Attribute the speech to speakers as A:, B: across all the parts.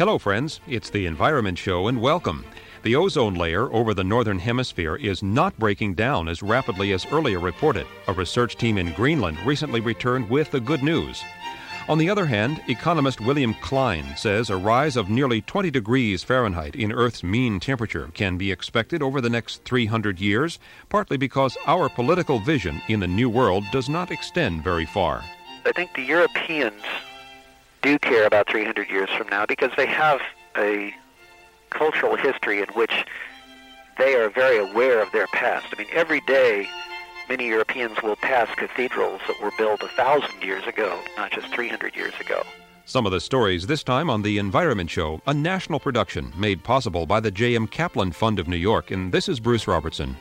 A: Hello, friends. It's the Environment Show, and welcome. The ozone layer over the northern hemisphere is not breaking down as rapidly as earlier reported. A research team in Greenland recently returned with the good news. On the other hand, economist William Klein says a rise of nearly 20 degrees Fahrenheit in Earth's mean temperature can be expected over the next 300 years, partly because our political vision in the New World does not extend very far.
B: I think the Europeans do care about 300 years from now because they have a cultural history in which they are very aware of their past. I mean, every day many Europeans will pass cathedrals that were built 1,000 years ago, not just 300 years ago.
A: Some of the stories this time on The Environment Show, a national production made possible by the J.M. Kaplan Fund of New York, and this is Bruce Robertson.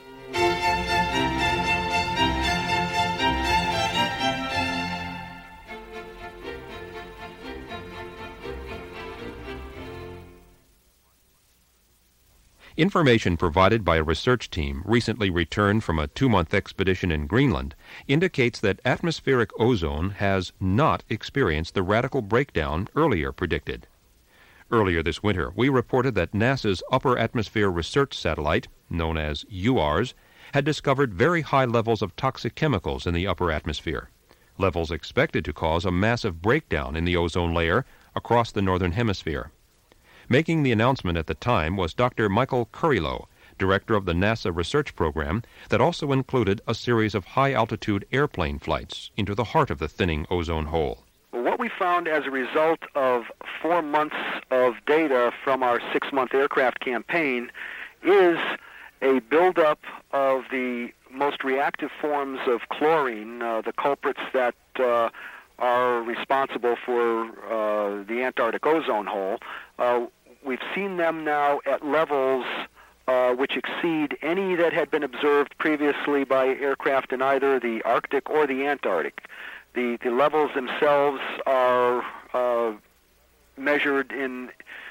A: Information provided by a research team recently returned from a 2-month expedition in Greenland indicates that atmospheric ozone has not experienced the radical breakdown earlier predicted. Earlier this winter, we reported that NASA's Upper Atmosphere Research Satellite, known as UARS, had discovered very high levels of toxic chemicals in the upper atmosphere, levels expected to cause a massive breakdown in the ozone layer across the northern hemisphere. Making the announcement at the time was Dr. Michael Kurylo, director of the NASA research program that also included a series of high-altitude airplane flights into the heart of the thinning ozone hole.
C: Well, what we found as a result of 4 months of data from our 6-month aircraft campaign is a buildup of the most reactive forms of chlorine, the culprits that are responsible for the Antarctic ozone hole. We've seen them now at levels which exceed any that had been observed previously by aircraft in either the Arctic or the Antarctic. The levels themselves are measured in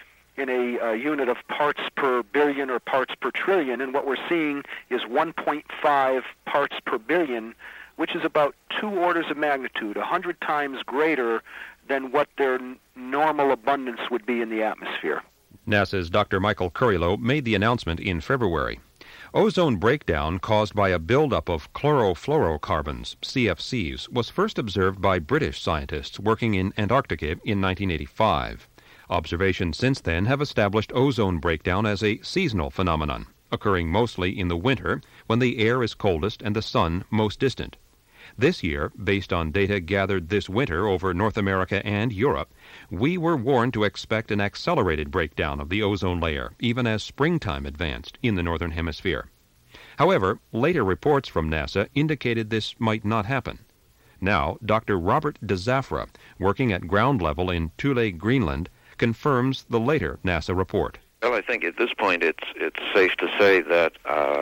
C: a unit of parts per billion or parts per trillion, and what we're seeing is 1.5 parts per billion, which is about 2 orders of magnitude, 100 times greater than what their normal abundance would be in the atmosphere.
A: NASA's Dr. Michael Kurylo made the announcement in February. Ozone breakdown caused by a buildup of chlorofluorocarbons, CFCs, was first observed by British scientists working in Antarctica in 1985. Observations since then have established ozone breakdown as a seasonal phenomenon, occurring mostly in the winter when the air is coldest and the sun most distant. This year, based on data gathered this winter over North America and Europe, we were warned to expect an accelerated breakdown of the ozone layer, even as springtime advanced in the northern hemisphere. However, later reports from NASA indicated this might not happen. Now, Dr. Robert de Zafra, working at ground level in Thule, Greenland, confirms the later NASA report.
D: Well, I think at this point it's safe to say that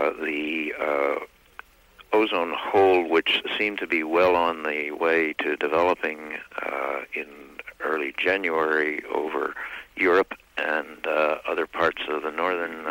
D: the ozone hole, which seemed to be well on the way to developing in early January over Europe and other parts of the northern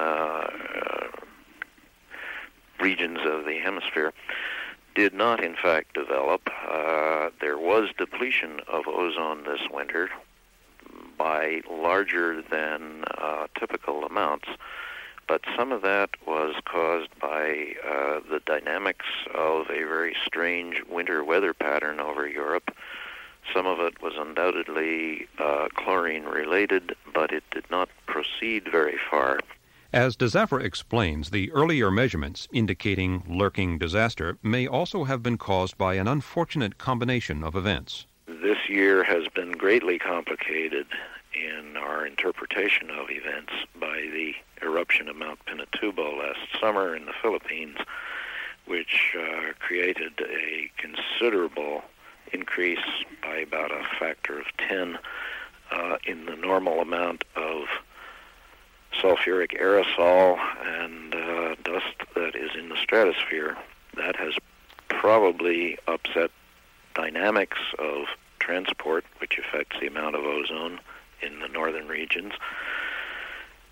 D: regions of the hemisphere, did not in fact develop. There was depletion of ozone this winter by larger than typical amounts, but some of that was caused by the dynamics of a very strange winter weather pattern over Europe. Some of it was undoubtedly chlorine-related, but it did not proceed very far.
A: As de Zafra explains, the earlier measurements indicating lurking disaster may also have been caused by an unfortunate combination of events.
D: This year has been greatly complicated in our interpretation of events by the eruption of Mount Pinatubo last summer in the Philippines, which created a considerable increase by about a factor of 10 in the normal amount of sulfuric aerosol and dust that is in the stratosphere. That has probably upset dynamics of transport, which affects the amount of ozone in the northern regions.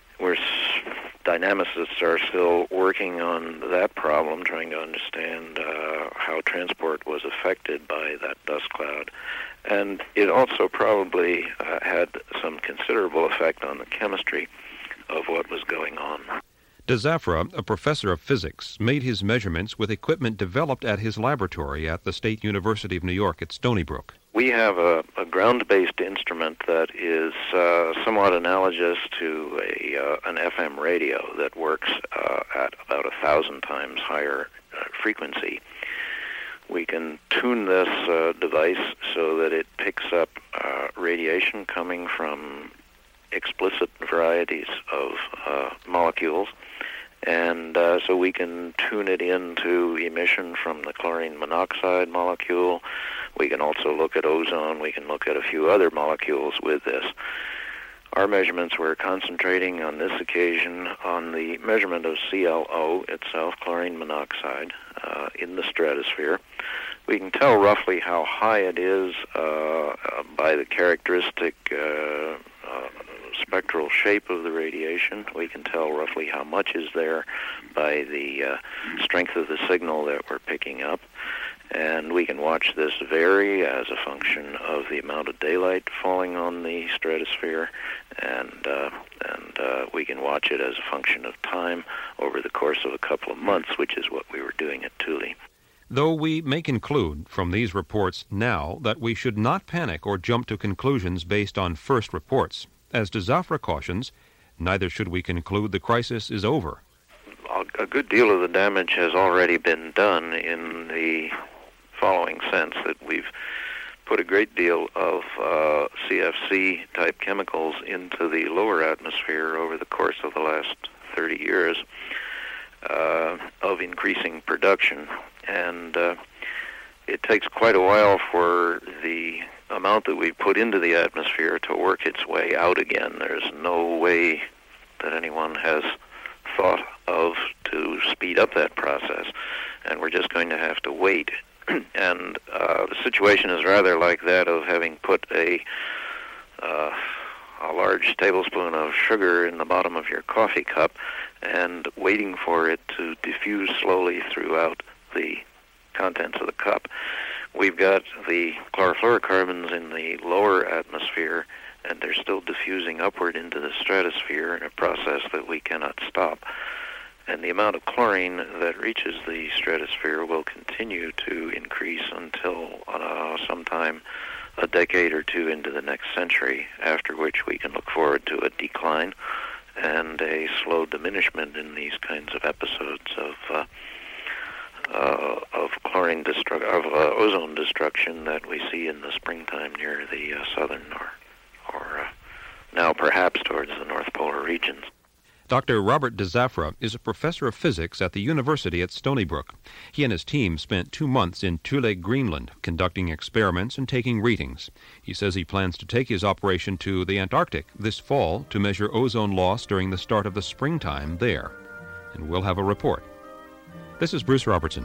D: Dynamicists are still working on that problem, trying to understand how transport was affected by that dust cloud. And it also probably had some considerable effect on the chemistry of what was going on.
A: DeZaffra, a professor of physics, made his measurements with equipment developed at his laboratory at the State University of New York at Stony Brook.
D: We have a ground-based instrument that is somewhat analogous to an FM radio that works at about 1,000 times higher frequency. We can tune this device so that it picks up radiation coming from explicit varieties of molecules, and so we can tune it into emission from the chlorine monoxide molecule. We can also look at ozone. We can look at a few other molecules with this. Our measurements were concentrating on this occasion on the measurement of ClO itself, chlorine monoxide, in the stratosphere. We can tell roughly how high it is by the characteristic spectral shape of the radiation. We can tell roughly how much is there by the strength of the signal that we're picking up. And we can watch this vary as a function of the amount of daylight falling on the stratosphere, and we can watch it as a function of time over the course of a couple of months, which is what we were doing at Thule.
A: Though we may conclude from these reports now that we should not panic or jump to conclusions based on first reports, as DeZaffra cautions, neither should we conclude the crisis is over.
D: A good deal of the damage has already been done in the following sense, that we've put a great deal of CFC-type chemicals into the lower atmosphere over the course of the last 30 years of increasing production. And it takes quite a while for the amount that we put into the atmosphere to work its way out again. There's no way that anyone has thought of to speed up that process, and we're just going to have to wait. And the situation is rather like that of having put a large tablespoon of sugar in the bottom of your coffee cup and waiting for it to diffuse slowly throughout the contents of the cup. We've got the chlorofluorocarbons in the lower atmosphere, and they're still diffusing upward into the stratosphere in a process that we cannot stop. And the amount of chlorine that reaches the stratosphere will continue to increase until sometime a decade or two into the next century, after which we can look forward to a decline and a slow diminishment in these kinds of episodes of ozone destruction that we see in the springtime near the southern or now perhaps towards the North Polar regions.
A: Dr. Robert DeZaffra is a professor of physics at the University at Stony Brook. He and his team spent 2 months in Thule, Greenland, conducting experiments and taking readings. He says he plans to take his operation to the Antarctic this fall to measure ozone loss during the start of the springtime there. And we'll have a report. This is Bruce Robertson.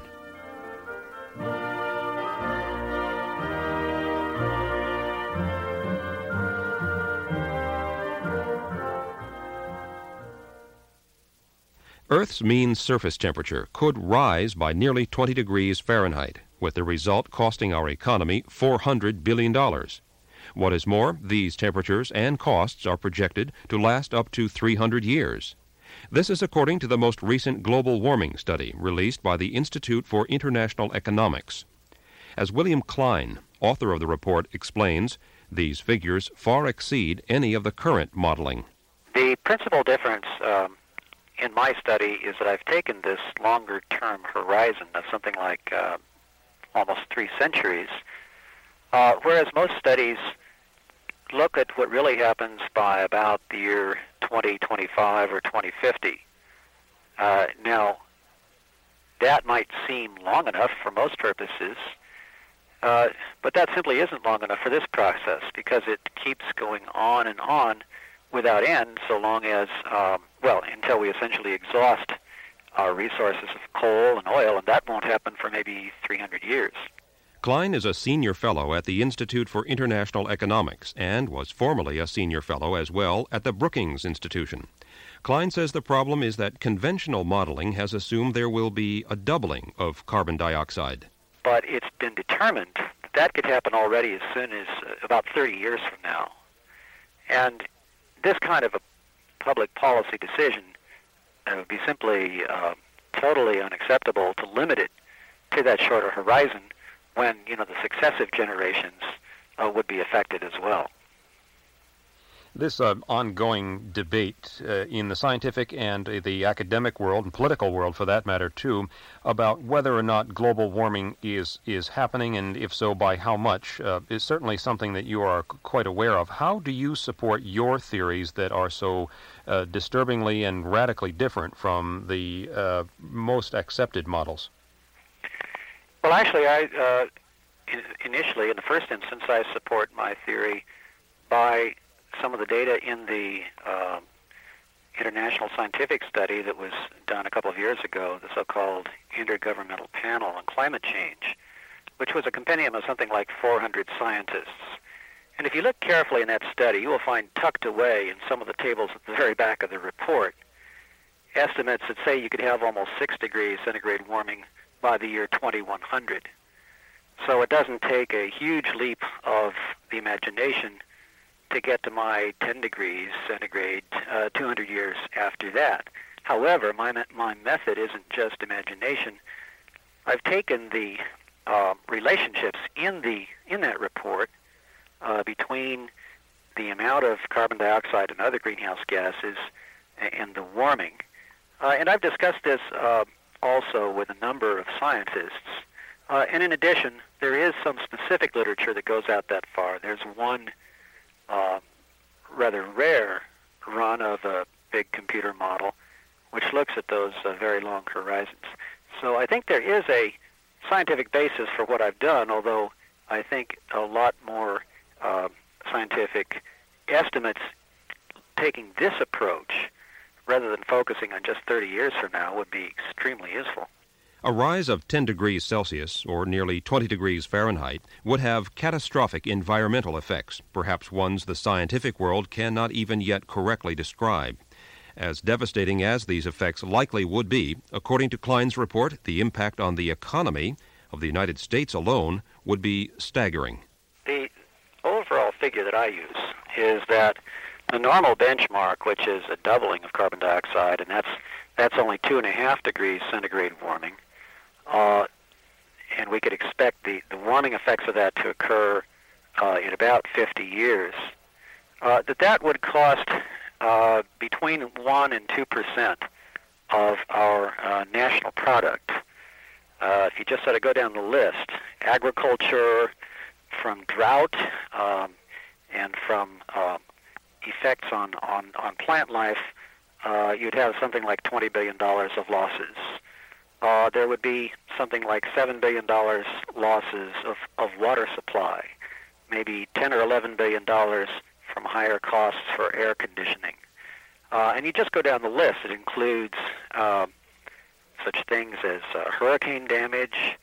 A: Earth's mean surface temperature could rise by nearly 20 degrees Fahrenheit, with the result costing our economy $400 billion. What is more, these temperatures and costs are projected to last up to 300 years. This is according to the most recent global warming study released by the Institute for International Economics. As William Klein, author of the report, explains, these figures far exceed any of the current modeling.
B: The principal difference in my study is that I've taken this longer-term horizon of something like almost 3 centuries, whereas most studies look at what really happens by about the year 2025 or 2050. Now, that might seem long enough for most purposes, but that simply isn't long enough for this process because it keeps going on and on without end so long as, until we essentially exhaust our resources of coal and oil, and that won't happen for maybe 300 years.
A: Klein is a senior fellow at the Institute for International Economics and was formerly a senior fellow as well at the Brookings Institution. Klein says the problem is that conventional modeling has assumed there will be a doubling of carbon dioxide.
B: but it's been determined that could happen already as soon as about 30 years from now. And this kind of a public policy decision would be simply totally unacceptable to limit it to that shorter horizon when, the successive generations would be affected as well.
A: This ongoing debate in the scientific and the academic world, and political world for that matter too, about whether or not global warming is happening, and if so, by how much, is certainly something that you are quite aware of. How do you support your theories that are so disturbingly and radically different from the most accepted models?
B: Well, actually, initially, in the first instance, I support my theory by some of the data in the international scientific study that was done a couple of years ago, the so-called Intergovernmental Panel on Climate Change, which was a compendium of something like 400 scientists. And if you look carefully in that study, you will find tucked away in some of the tables at the very back of the report estimates that say you could have almost 6 degrees centigrade warming by the year 2100. So it doesn't take a huge leap of the imagination to get to my 10 degrees centigrade 200 years after that. However, my method isn't just imagination. I've taken the relationships in that report between the amount of carbon dioxide and other greenhouse gases and the warming. And I've discussed this also with a number of scientists. And in addition, there is some specific literature that goes out that far. There's one rather rare run of a big computer model which looks at those very long horizons. So I think there is a scientific basis for what I've done, although I think a lot more scientific estimates taking this approach rather than focusing on just 30 years from now would be extremely useful.
A: A rise of 10 degrees Celsius, or nearly 20 degrees Fahrenheit, would have catastrophic environmental effects, perhaps ones the scientific world cannot even yet correctly describe. As devastating as these effects likely would be, according to Klein's report, the impact on the economy of the United States alone would be staggering.
B: The overall figure that I use is that the normal benchmark, which is a doubling of carbon dioxide, and that's only 2.5 degrees centigrade warming, and we could expect the warming effects of that to occur in about 50 years, that would cost between 1 and 2% of our national product. If you just sort of go down the list, agriculture, from drought, and from effects on plant life, you'd have something like $20 billion of losses. There would be something like $7 billion losses of water supply, maybe $10 or $11 billion from higher costs for air conditioning. And you just go down the list. It includes such things as hurricane damage,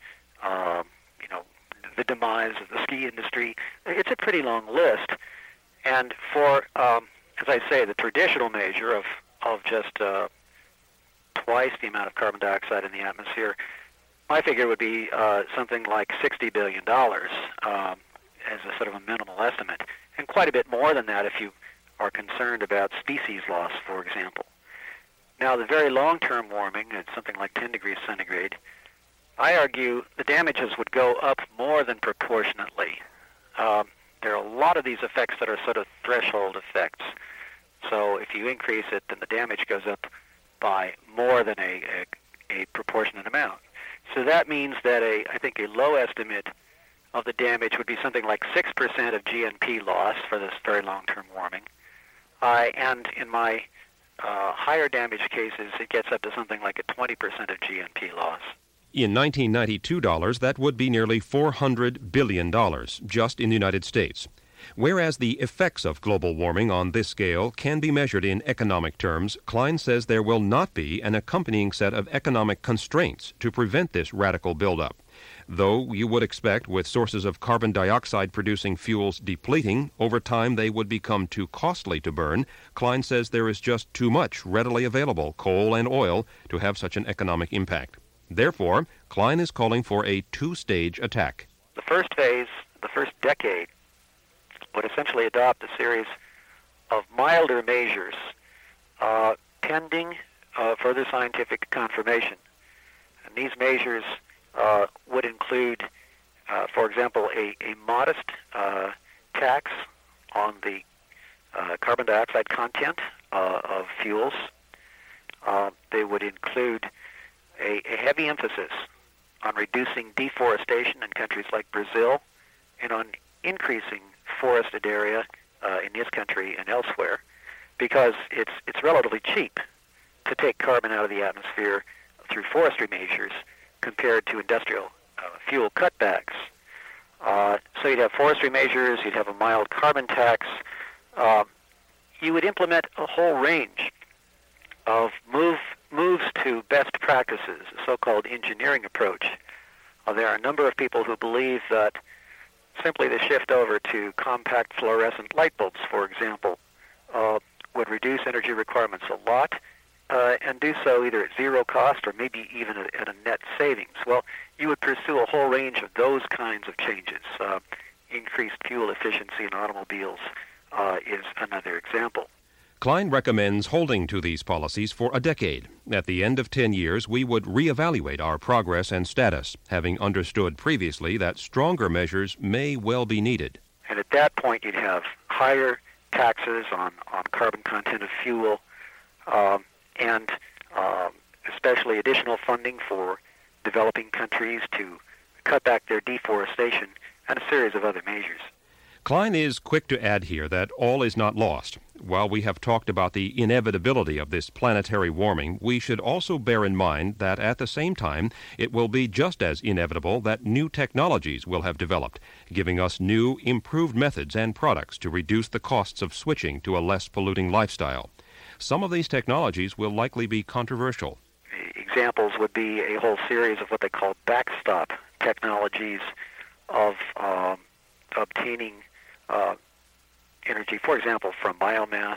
B: the demise of the ski industry. It's a pretty long list. And for, as I say, the traditional measure of just twice the amount of carbon dioxide in the atmosphere, my figure would be something like $60 billion as a sort of a minimal estimate, and quite a bit more than that if you are concerned about species loss, for example. Now, the very long-term warming at something like 10 degrees centigrade, I argue the damages would go up more than proportionately. There are a lot of these effects that are sort of threshold effects. So if you increase it, then the damage goes up by more than a proportionate amount. So that means that I think a low estimate of the damage would be something like 6% of GNP loss for this very long-term warming. And in my higher damage cases, it gets up to something like a 20% of GNP loss.
A: In 1992 dollars, that would be nearly $400 billion just in the United States. Whereas the effects of global warming on this scale can be measured in economic terms, Klein says there will not be an accompanying set of economic constraints to prevent this radical buildup. Though you would expect, with sources of carbon dioxide-producing fuels depleting, over time they would become too costly to burn, Klein says there is just too much readily available coal and oil to have such an economic impact. Therefore, Klein is calling for a two-stage attack.
B: The first phase, the first decade, would essentially adopt a series of milder measures pending further scientific confirmation. And these measures would include, for example, a modest tax on the carbon dioxide content of fuels. They would include a heavy emphasis on reducing deforestation in countries like Brazil and on increasing forested area in this country and elsewhere, because it's relatively cheap to take carbon out of the atmosphere through forestry measures compared to industrial fuel cutbacks. So you'd have forestry measures, you'd have a mild carbon tax, you would implement a whole range of moves to best practices, a so-called engineering approach. There are a number of people who believe that simply the shift over to compact fluorescent light bulbs, for example, would reduce energy requirements a lot, and do so either at zero cost or maybe even at a net savings. Well, you would pursue a whole range of those kinds of changes. Increased fuel efficiency in automobiles is another example.
A: Klein recommends holding to these policies for a decade. At the end of 10 years, we would reevaluate our progress and status, having understood previously that stronger measures may well be needed.
B: And at that point, you'd have higher taxes on carbon content of fuel, and especially additional funding for developing countries to cut back their deforestation, and a series of other measures.
A: Klein is quick to add here that all is not lost. While we have talked about the inevitability of this planetary warming, we should also bear in mind that at the same time it will be just as inevitable that new technologies will have developed, giving us new, improved methods and products to reduce the costs of switching to a less polluting lifestyle. Some of these technologies will likely be controversial.
B: Examples would be a whole series of what they call backstop technologies of obtaining energy, for example, from biomass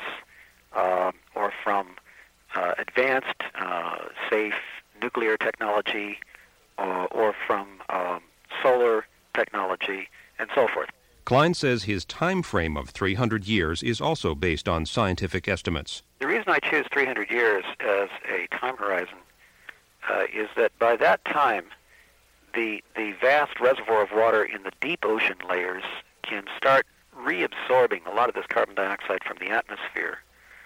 B: or from advanced, safe nuclear technology or from solar technology and so forth.
A: Klein says his time frame of 300 years is also based on scientific estimates.
B: The reason I choose 300 years as a time horizon is that by that time, the vast reservoir of water in the deep ocean layers can start reabsorbing a lot of this carbon dioxide from the atmosphere,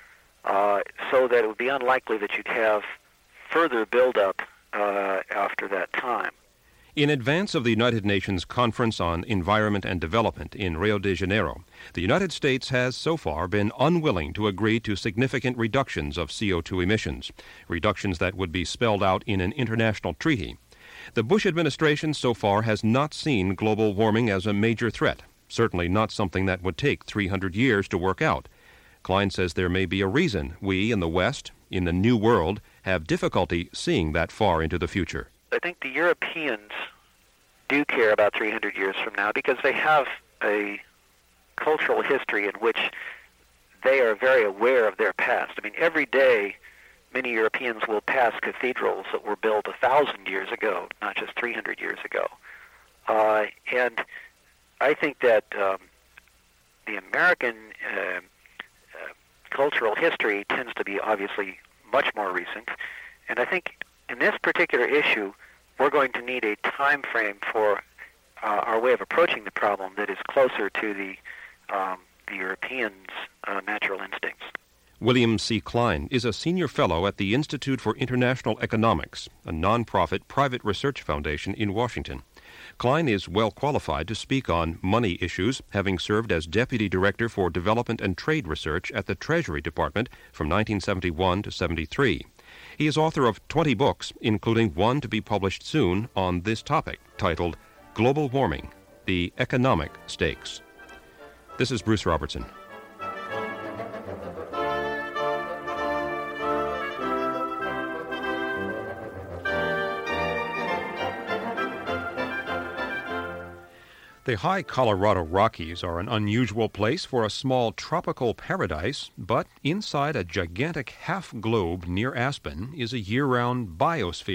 B: so that it would be unlikely that you'd have further buildup after that time.
A: In advance of the United Nations Conference on Environment and Development in Rio de Janeiro, the United States has so far been unwilling to agree to significant reductions of CO2 emissions, reductions that would be spelled out in an international treaty. The Bush administration so far has not seen global warming as a major threat, certainly not something that would take 300 years to work out. Klein says there may be a reason we in the West, in the New World, have difficulty seeing that far into the future.
B: I think the Europeans do care about 300 years from now because they have a cultural history in which they are very aware of their past. I mean, every day many Europeans will pass cathedrals that were built 1,000 years ago, not just 300 years ago. And I think that the American cultural history tends to be obviously much more recent. And I think in this particular issue, we're going to need a time frame for our way of approaching the problem that is closer to the Europeans' natural instincts.
A: William C. Klein is a senior fellow at the Institute for International Economics, a nonprofit private research foundation in Washington. Klein is well qualified to speak on money issues, having served as Deputy Director for Development and Trade Research at the Treasury Department from 1971 to 73. He is author of 20 books, including one to be published soon on this topic, titled Global Warming, The Economic Stakes. This is Bruce Robertson. The high Colorado Rockies are an unusual place for a small tropical paradise, but inside a gigantic half-globe near Aspen is a year-round biosphere,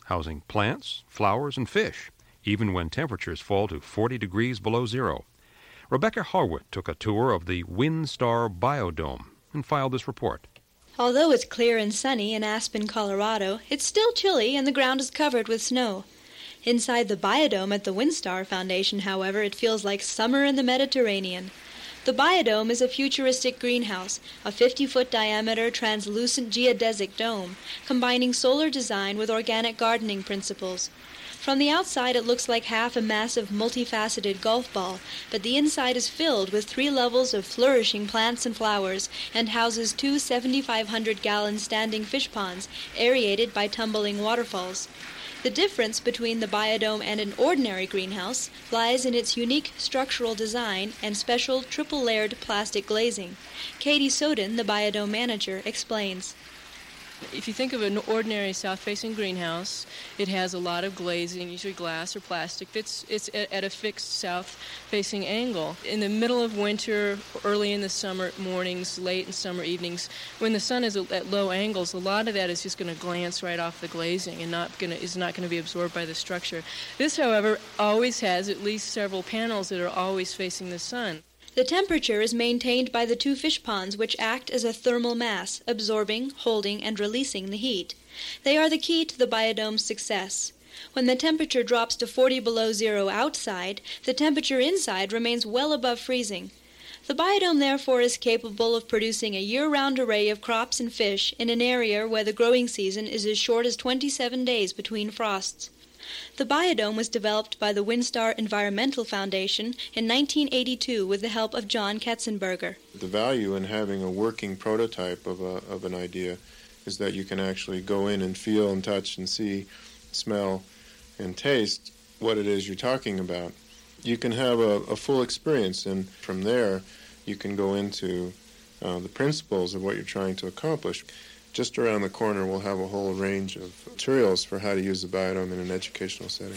A: housing plants, flowers, and fish, even when temperatures fall to 40 degrees below zero. Rebecca Harwood took a tour of the WinStar Biodome and filed this report.
E: Although it's clear and sunny in Aspen, Colorado, it's still chilly and the ground is covered with snow. Inside the biodome at the WinStar Foundation, however, it feels like summer in the Mediterranean. The biodome is a futuristic greenhouse, a 50-foot diameter translucent geodesic dome, combining solar design with organic gardening principles. From the outside, it looks like half a massive multifaceted golf ball, but the inside is filled with 3 levels of flourishing plants and flowers and houses 2 7,500-gallon standing fish ponds, aerated by tumbling waterfalls. The difference between the biodome and an ordinary greenhouse lies in its unique structural design and special triple-layered plastic glazing. Katie Soden, the biodome manager, explains.
F: If you think of an ordinary south-facing greenhouse, it has a lot of glazing, usually glass or plastic. It's at a fixed south-facing angle. In the middle of winter, early in the summer mornings, late in summer evenings, when the sun is at low angles, a lot of that is just going to glance right off the glazing and is not going to be absorbed by the structure. This, however, always has at least several panels that are always facing the sun.
E: The temperature is maintained by the 2 fish ponds, which act as a thermal mass, absorbing, holding, and releasing the heat. They are the key to the biodome's success. When the temperature drops to 40 below zero outside, the temperature inside remains well above freezing. The biodome, therefore, is capable of producing a year-round array of crops and fish in an area where the growing season is as short as 27 days between frosts. The biodome was developed by the WinStar Environmental Foundation in 1982 with the help of John Ketzenberger.
G: The value in having a working prototype of an idea is that you can actually go in and feel and touch and see, smell, and taste what it is you're talking about. You can have a full experience, and from there you can go into the principles of what you're trying to accomplish. Just around the corner, we'll have a whole range of materials for how to use the biodome in an educational setting.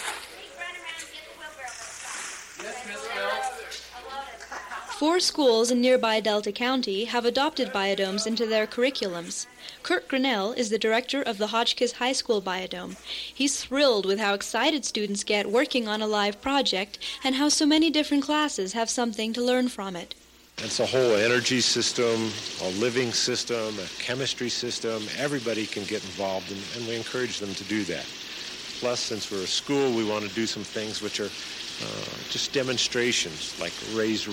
E: 4 schools in nearby Delta County have adopted biodomes into their curriculums. Kurt Grinnell is the director of the Hotchkiss High School Biodome. He's thrilled with how excited students get working on a live project and how so many different classes have something to learn from it.
H: It's a whole energy system, a living system, a chemistry system. Everybody can get involved, and we encourage them to do that. Plus, since we're a school, we want to do some things which are just demonstrations, like raised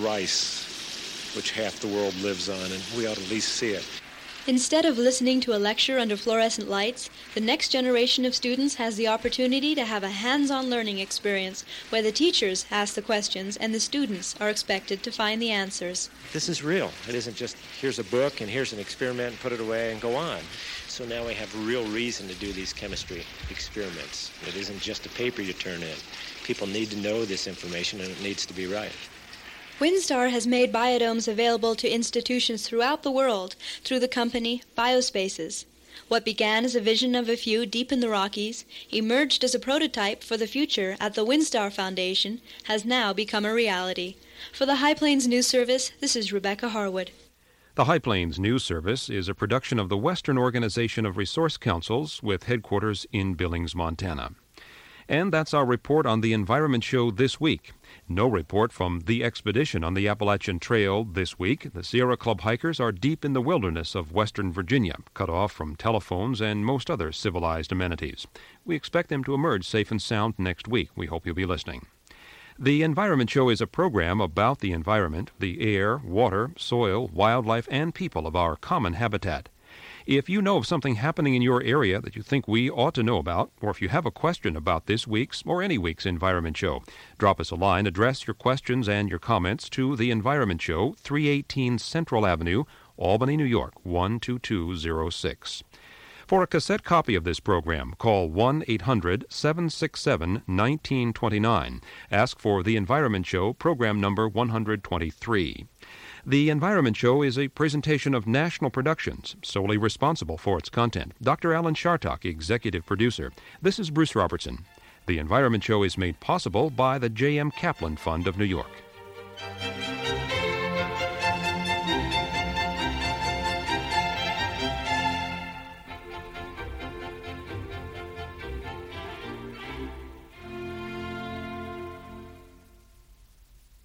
H: rice, which half the world lives on, and we ought to at least see it.
E: Instead of listening to a lecture under fluorescent lights, the next generation of students has the opportunity to have a hands-on learning experience where the teachers ask the questions and the students are expected to find the answers.
I: This is real. It isn't just here's a book and here's an experiment, put it away and go on. So now we have real reason to do these chemistry experiments. It isn't just a paper you turn in. People need to know this information and it needs to be right.
E: WinStar has made biodomes available to institutions throughout the world through the company Biospaces. What began as a vision of a few deep in the Rockies, emerged as a prototype for the future at the WinStar Foundation, has now become a reality. For the High Plains News Service, this is Rebecca Harwood.
A: The High Plains News Service is a production of the Western Organization of Resource Councils with headquarters in Billings, Montana. And that's our report on the Environment Show this week. No report from the expedition on the Appalachian Trail this week. The Sierra Club hikers are deep in the wilderness of Western Virginia, cut off from telephones and most other civilized amenities. We expect them to emerge safe and sound next week. We hope you'll be listening. The Environment Show is a program about the environment, the air, water, soil, wildlife, and people of our common habitat. If you know of something happening in your area that you think we ought to know about, or if you have a question about this week's or any week's Environment Show, drop us a line, address your questions and your comments to The Environment Show, 318 Central Avenue, Albany, New York, 12206. For a cassette copy of this program, call 1-800-767-1929. Ask for The Environment Show, program number 123. The Environment Show is a presentation of National Productions, solely responsible for its content. Dr. Alan Chartock, executive producer. This is Bruce Robertson. The Environment Show is made possible by the J.M. Kaplan Fund of New York.